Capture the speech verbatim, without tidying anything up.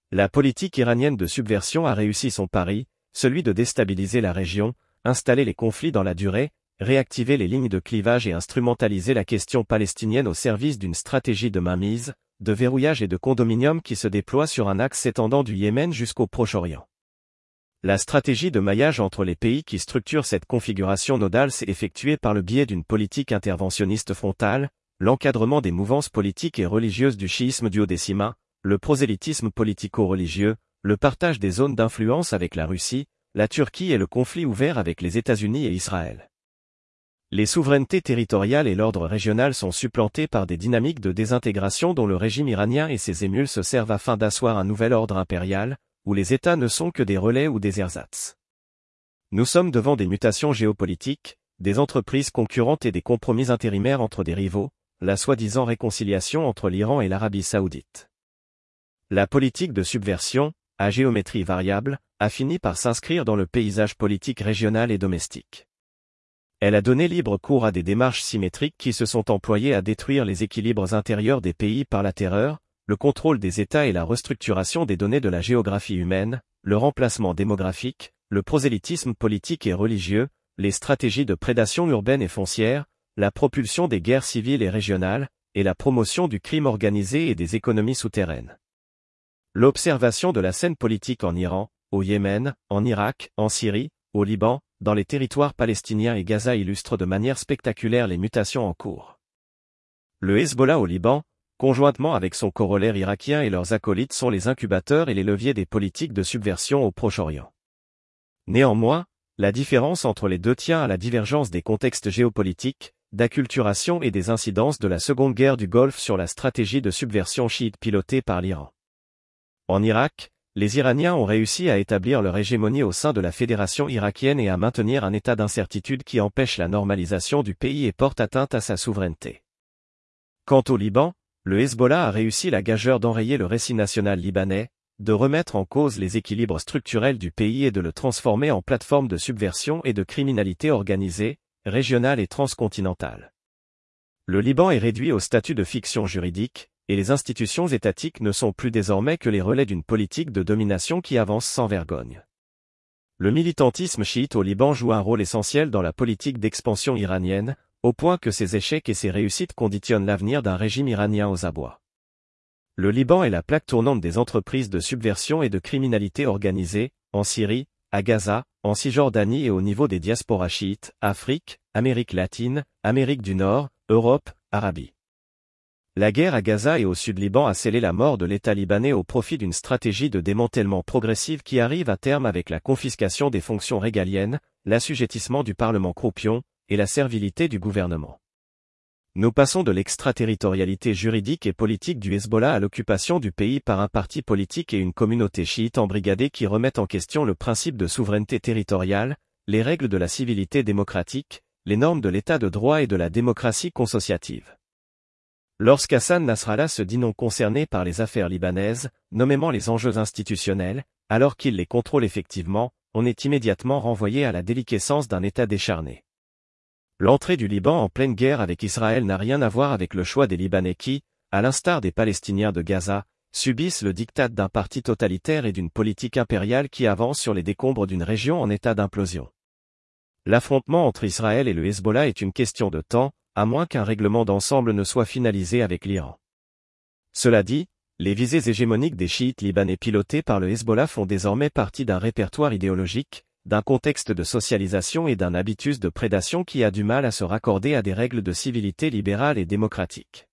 La politique iranienne de subversion a réussi son pari, celui de déstabiliser la région, installer les conflits dans la durée, réactiver les lignes de clivage et instrumentaliser la question palestinienne au service d'une stratégie de mainmise, de verrouillage et de condominium qui se déploie sur un axe s'étendant du Yémen jusqu'au Proche-Orient. La stratégie de maillage entre les pays qui structure cette configuration nodale s'est effectuée par le biais d'une politique interventionniste frontale, l'encadrement des mouvances politiques et religieuses du chiisme duodécimain, le prosélytisme politico-religieux, le partage des zones d'influence avec la Russie, la Turquie et le conflit ouvert avec les États-Unis et Israël. Les souverainetés territoriales et l'ordre régional sont supplantés par des dynamiques de désintégration dont le régime iranien et ses émules se servent afin d'asseoir un nouvel ordre impérial, où les États ne sont que des relais ou des ersatz. Nous sommes devant des mutations géopolitiques, des entreprises concurrentes et des compromis intérimaires entre des rivaux, la soi-disant réconciliation entre l'Iran et l'Arabie saoudite. La politique de subversion, à géométrie variable, a fini par s'inscrire dans le paysage politique régional et domestique. Elle a donné libre cours à des démarches symétriques qui se sont employées à détruire les équilibres intérieurs des pays par la terreur, le contrôle des États et la restructuration des données de la géographie humaine, le remplacement démographique, le prosélytisme politique et religieux, les stratégies de prédation urbaine et foncière, la propulsion des guerres civiles et régionales, et la promotion du crime organisé et des économies souterraines. L'observation de la scène politique en Iran, au Yémen, en Irak, en Syrie, au Liban, dans les territoires palestiniens et Gaza illustre de manière spectaculaire les mutations en cours. Le Hezbollah au Liban, conjointement avec son corollaire irakien et leurs acolytes sont les incubateurs et les leviers des politiques de subversion au Proche-Orient. Néanmoins, la différence entre les deux tient à la divergence des contextes géopolitiques, d'acculturation et des incidences de la Seconde Guerre du Golfe sur la stratégie de subversion chiite pilotée par l'Iran. En Irak, les Iraniens ont réussi à établir leur hégémonie au sein de la fédération irakienne et à maintenir un état d'incertitude qui empêche la normalisation du pays et porte atteinte à sa souveraineté. Quant au Liban, le Hezbollah a réussi la gageure d'enrayer le récit national libanais, de remettre en cause les équilibres structurels du pays et de le transformer en plateforme de subversion et de criminalité organisée, régionale et transcontinentale. Le Liban est réduit au statut de fiction juridique, et les institutions étatiques ne sont plus désormais que les relais d'une politique de domination qui avance sans vergogne. Le militantisme chiite au Liban joue un rôle essentiel dans la politique d'expansion iranienne, au point que ses échecs et ses réussites conditionnent l'avenir d'un régime iranien aux abois. Le Liban est la plaque tournante des entreprises de subversion et de criminalité organisée, en Syrie, à Gaza, en Cisjordanie et au niveau des diasporas chiites, Afrique, Amérique latine, Amérique du Nord, Europe, Arabie. La guerre à Gaza et au sud-Liban a scellé la mort de l'État libanais au profit d'une stratégie de démantèlement progressive qui arrive à terme avec la confiscation des fonctions régaliennes, l'assujettissement du Parlement croupion, et la servilité du gouvernement. Nous passons de l'extraterritorialité juridique et politique du Hezbollah à l'occupation du pays par un parti politique et une communauté chiite embrigadée qui remettent en question le principe de souveraineté territoriale, les règles de la civilité démocratique, les normes de l'état de droit et de la démocratie consociative. Lorsqu'Hassan Nasrallah se dit non concerné par les affaires libanaises, nommément les enjeux institutionnels, alors qu'il les contrôle effectivement, on est immédiatement renvoyé à la déliquescence d'un État décharné. L'entrée du Liban en pleine guerre avec Israël n'a rien à voir avec le choix des Libanais qui, à l'instar des Palestiniens de Gaza, subissent le diktat d'un parti totalitaire et d'une politique impériale qui avance sur les décombres d'une région en état d'implosion. L'affrontement entre Israël et le Hezbollah est une question de temps, à moins qu'un règlement d'ensemble ne soit finalisé avec l'Iran. Cela dit, les visées hégémoniques des chiites libanais pilotés par le Hezbollah font désormais partie d'un répertoire idéologique, d'un contexte de socialisation et d'un habitus de prédation qui a du mal à se raccorder à des règles de civilité libérale et démocratique.